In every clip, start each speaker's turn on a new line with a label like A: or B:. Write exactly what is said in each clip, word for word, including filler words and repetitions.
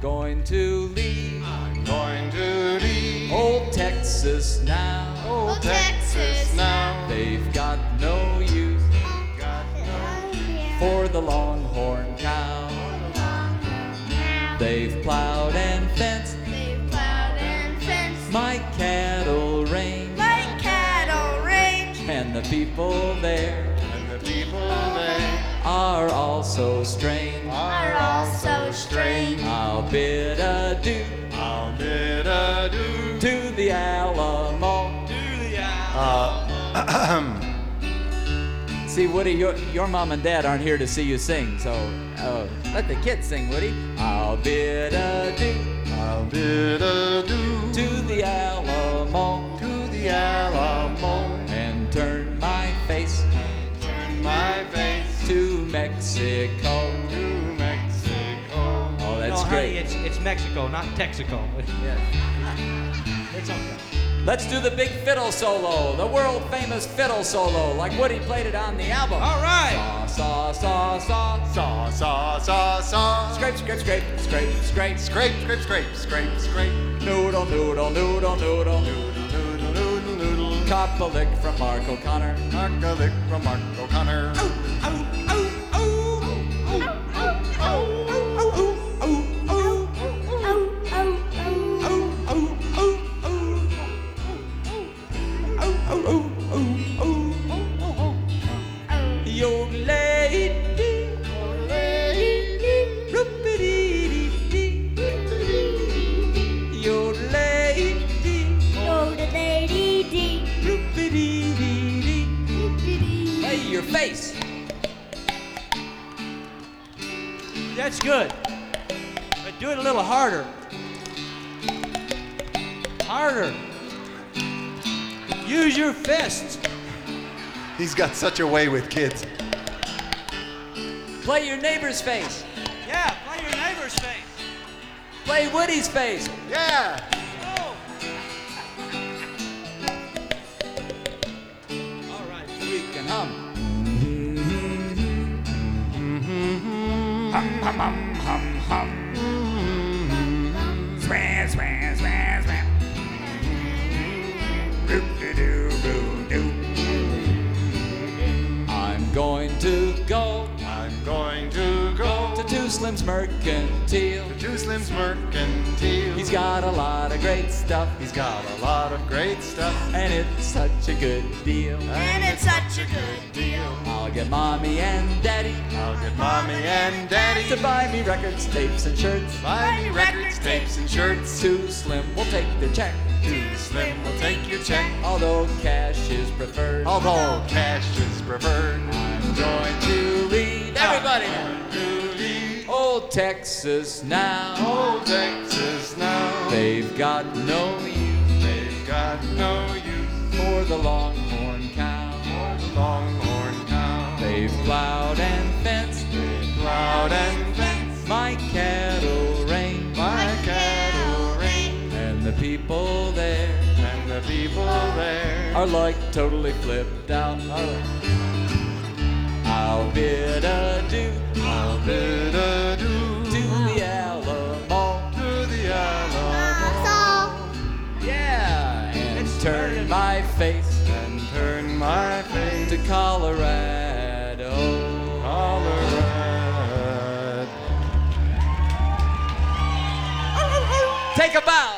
A: going to leave.
B: I'm going to leave.
A: Old Texas now.
B: Old Texas now.
A: They've got no use
B: Got no
A: for the longhorn cow. They've plowed and fenced
C: They've plowed and fenced
A: my cattle range,
C: my cattle range.
A: and the people there
B: and the people there
A: are all so strange.
B: are all so strange.
A: I'll bid adieu
B: I'll bid adieu
A: to the Alamo.
B: to the uh,
A: See, Woody, your, your mom and dad aren't here to see you sing, so uh, let the kids sing, Woody. I'll bid adieu
B: I'll bid adieu
A: to the Alamo
B: to the Alamo
A: and turn my face
B: turn my face
A: to Mexico.
B: to Mexico.
A: Oh, that's
D: no,
A: great.
D: honey, it's, it's Mexico, not Texaco.
A: Yeah.
D: It's okay.
A: Let's do the big fiddle solo, the world famous fiddle solo, like Woody played it on the album.
D: All right.
A: Saw, saw, saw, saw.
B: Saw, saw, saw, saw.
A: Scrape, scrape, scrape, scrape, scrape.
B: Scrape, scrape, scrape, scrape, scrape.
A: Noodle, noodle, noodle, noodle.
B: Noodle, noodle, noodle, noodle.
A: Cop a lick from Mark O'Connor.
B: Knock a lick from Mark O'Connor.
A: Yo lady, roopity-dee-dee. Yo lady, roopity-dee-dee. Hey, your face.
D: That's good. But do it a little harder. Harder. Use your fists.
B: He's got such a way with kids.
A: Play your neighbor's face.
D: Yeah, play your neighbor's face.
A: Play Woody's face.
B: Yeah.
D: Oh. All right.
A: We can hum.
B: Hum, hum, hum, hum, hum. Swam, swam, swam, swam. Doo-doo-doo-doo-doo.
A: I'm going to go
B: I'm going to go
A: to Two Slim's Mercantile.
B: to Two Slim's Mercantile.
A: He's got a lot of great stuff,
B: He's got a lot of great stuff.
A: and it's such a good deal.
C: And it's such a good deal.
A: I'll get mommy and daddy
B: I'll get mommy and daddy
A: to buy me records, tapes, and shirts.
B: buy me records, tapes, and shirts.
A: Two Slim will take their check,
B: Two Slim will take your check.
A: although cash is preferred.
B: Although cash is preferred.
A: I'm going to leave everybody now.
B: I'm going to leave
A: Old Texas now.
B: old Texas now.
A: They've got no use
B: They've got no use
A: for the longhorn cow.
B: for the longhorn cow.
A: They've plowed and fenced
B: They've plowed and fenced
A: my cattle range,
B: my cattle range.
A: and the people there
B: And the people there
A: are like totally flipped out. I'll bid adieu
B: I'll bid adieu
A: to the Alamo.
B: to the Alamo
A: Yeah, and
D: It's
A: turn
D: very-
A: my face
B: and turn my face
A: to Colorado.
B: Colorado.
A: Take a bow.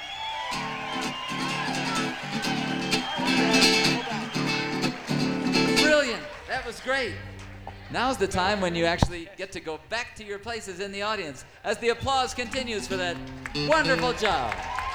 A: Brilliant. That was great. Now's the time when you actually get to go back to your places in the audience as the applause continues for that wonderful job.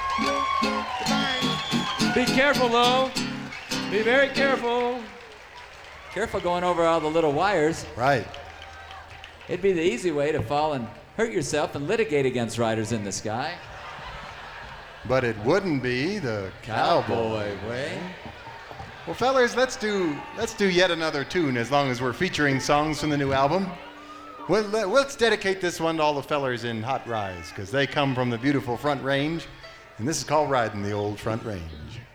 D: Be careful, though. Be very careful.
A: Careful going over all the little wires.
B: Right.
A: It'd be the easy way to fall and hurt yourself and litigate against riders in the sky.
B: But it wouldn't be the cowboy.
A: Cowboy way.
B: Well, fellers, let's do let's do yet another tune as long as we're featuring songs from the new album. Well, let- let's dedicate this one to all the fellers in Hot Rise because they come from the beautiful Front Range, and this is called Riding the Old Front Range.